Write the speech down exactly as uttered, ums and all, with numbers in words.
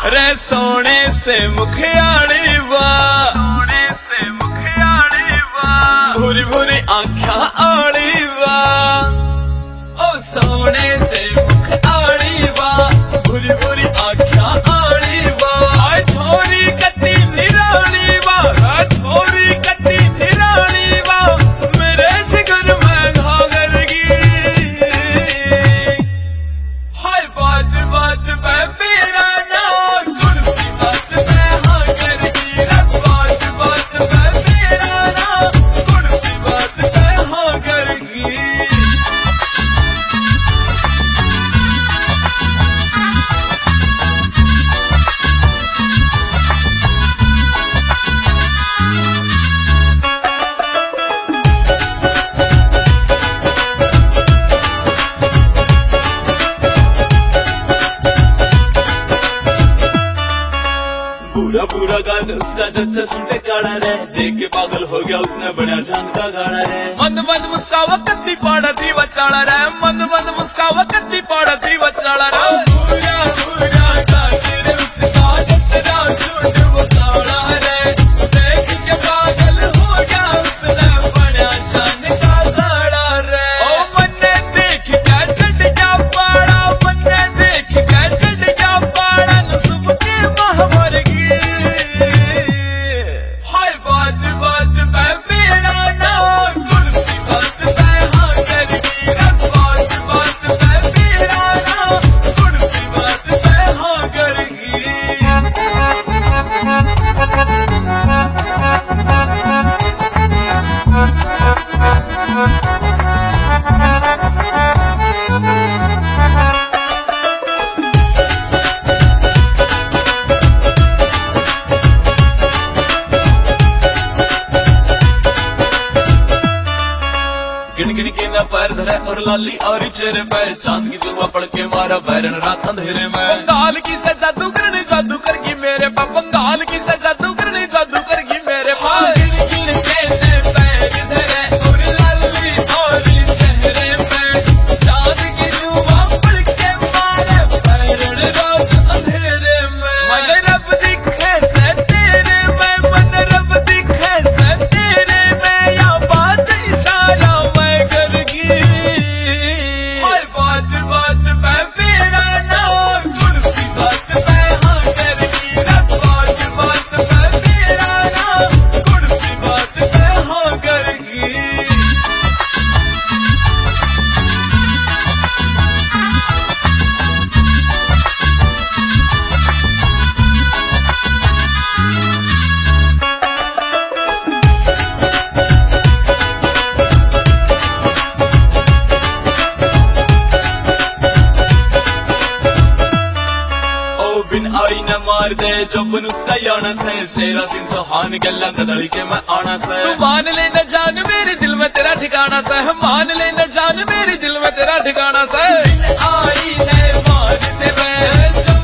रे सोने से मुखियाड़ी वा, सोने से मुखियाड़ी वा, भूरी भूरी आँखा आड़ी वा, ओ सोने से मुखियाड़ी वा, भूरी भूरी आँखा आड़ी वा, आय छोरी कती निराली वा, आय छोरी कती निराली वा, मेरे जिगर में घाघर की, हाय बात बात पे मेरा नाम कुर्सी बात पे हागर की, बात बात पे मेरा नाम कुर्सी बात पे हागर की। पूरा पूरा गाल उसका चच्चा सुनते काढ़ा रे, देख के पागल हो गया उसने बड़ा जान का गाड़ा रे, मंद मंद मुस्कावा कत्ती पाड़ा दी बचाड़ा रे, मंद मंद मुस्कावा कत्ती पाड़ा दी बचाड़ा रे, पूरा पूरा गाल तेरे उसका चच्चा सुन वो काढ़ा रे, देख के पागल हो गया उसने बड़ा जान का गाड़ा रे, ओ मन्ने देख के चढ़ जा पाड़ा, मन्ने देख के चढ़ जा पाड़ा, नसुब के महवर की, हाय बात बात पे मेरा नाम कुर्सी बात पे हागर की, बात बात पे मेरा नाम कुर्सी बात पे हागर की। गिन गिन के न पैर धरे और लाली और चेहरे पे, चांद की जुआ पड़ के मारा बैरन रात अंधेरे में, बंगाल की से जादू करने जादू करगी मेरे पा, बंगाल की से जादू करने जादू करगी मेरे पा, गिन गिन के न पैर धरे और लाली और चेहरे पे, चांद की जुआ पड़ के मारा बैरन रात अंधेरे में, मन रब दिखे से तेरे में, मन रब दिखे से तेरे में, या बात इशारा बात बात पे मेरा नाम कुर्सी बात पे हागर की, बात बात पे मेरा नाम कुर्सी बात पे हागर की। बिन आई न मार दे जबन उसका याना से, शेरा सिंह चौहान गल्ला कदड़ी के मैं आना से, तू मान ले न जान मेरे दिल में तेरा ठिकाना से, मान ले न जान मेरे दिल में तेरा ठिकाना से, बिन आई न मार दे